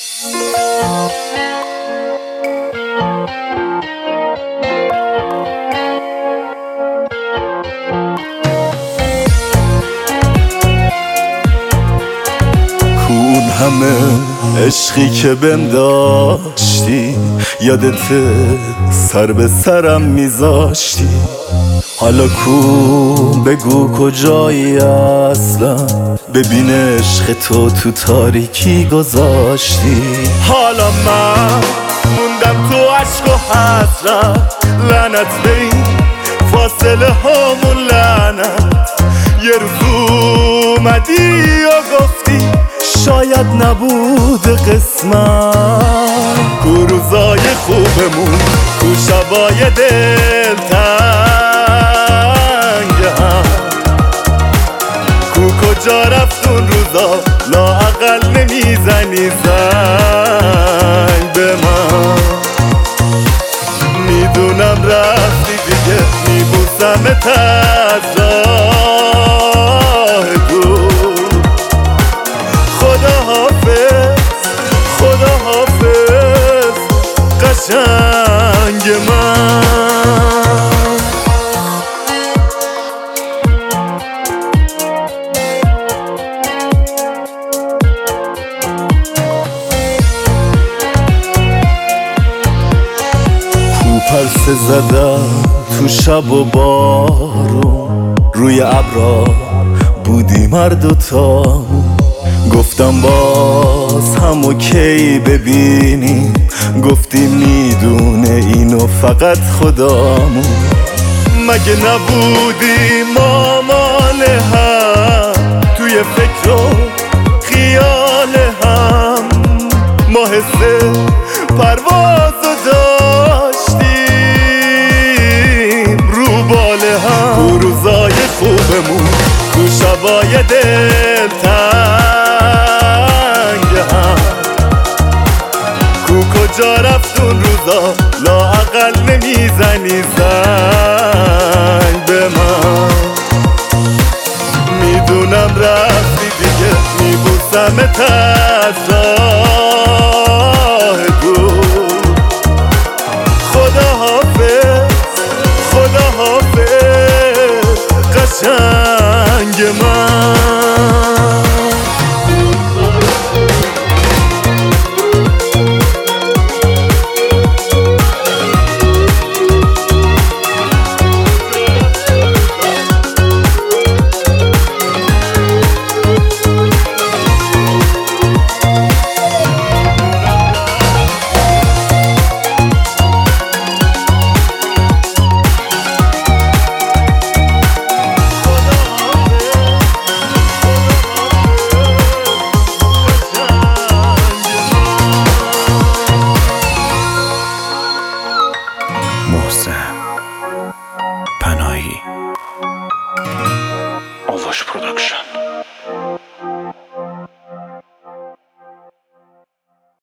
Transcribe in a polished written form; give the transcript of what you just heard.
اون همه عشقی که بهم داشتی، یادت سر به سرم میذاشتی. حالا کو بگو کجایی اصلا، ببین عشق تو تاریکی گذاشتی. حالا من موندم تو عشق و حسرت، لعنت به این فاصله هامون، لعنت. یه روز اومدی و گفتی شاید نبود قسمت. کو روزای خوبمون، کو شبای دلتنگ هم، کو کجا رفت اون روزا لااقل نمیزنی زنگ به من. میدونم رفتی دیگه، میبوسمت از راه دور. خدا حافظ قشنگ من. پرسه زدم تو شب و بارون، روی ابرا بودیم هر دوتامون. گفتم باز هم اوکی ببینیم، گفتی میدونه اینو فقط خدامون. مگه نبودی مامان هم، توی فکر و خیال هم. ما حس پروازو داشتیم رو باله هم. کو روزای خوبمون، کو شبای دلتنگ هم، کو کجا رفت اون روزا لااقل نمیزنی زنگ به من. میدونم رفتی دیگه، میبوسمت از راه دور. خدا حافظ قشنگ من. محسن پناهی، آواش پروداکشن.